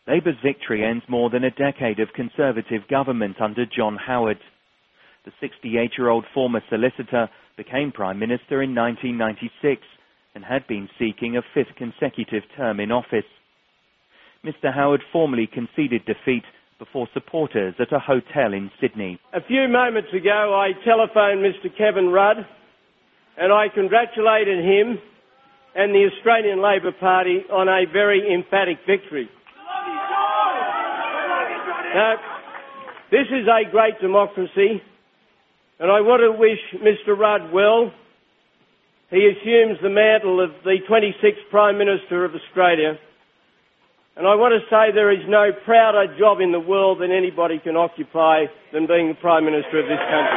Labour's victory ends more than a decade of Conservative government under John Howard. The 68-year-old former solicitor became Prime Minister in 1996 and had been seeking a fifth consecutive term in office. Mr Howard formally conceded defeat before supporters at a hotel in Sydney. A few moments ago I telephoned Mr Kevin Rudd and I congratulated him and the Australian Labor Party on a very emphatic victory. Now, this is a great democracy, and I want to wish Mr Rudd well. He assumes the mantle of the 26th Prime Minister of Australia, and I want to say there is no prouder job in the world than anybody can occupy than being the Prime Minister of this country.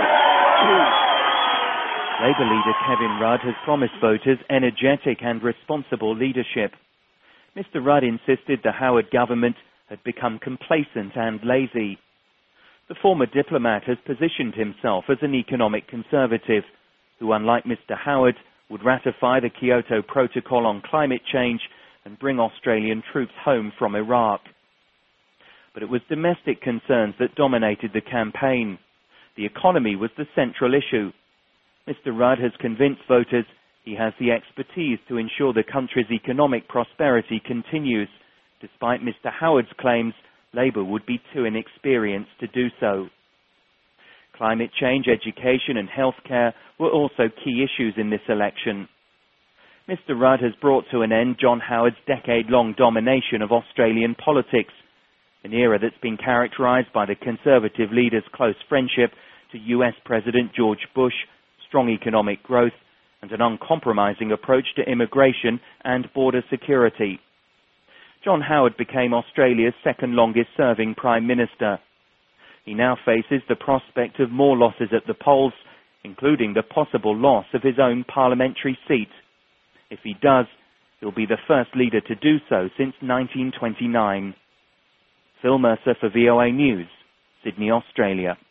Labour leader Kevin Rudd has promised voters energetic and responsible leadership. Mr Rudd insisted the Howard government had become complacent and lazy. The former diplomat has positioned himself as an economic conservative who, unlike Mr Howard, would ratify the Kyoto Protocol on climate change and bring Australian troops home from Iraq. But it was domestic concerns that dominated the campaign. The economy was the central issue. Mr Rudd has convinced voters he has the expertise to ensure the country's economic prosperity continues, despite Mr Howard's claims Labour would be too inexperienced to do so. Climate change, education and healthcare were also key issues in this election. Mr Rudd has brought to an end John Howard's decade-long domination of Australian politics, an era that's been characterised by the Conservative leader's close friendship to US President George Bush, strong economic growth and an uncompromising approach to immigration and border security. John Howard became Australia's second longest serving Prime Minister. He now faces the prospect of more losses at the polls, including the possible loss of his own parliamentary seat. If he does, he'll be the first leader to do so since 1929. Phil Mercer for VOA News, Sydney, Australia.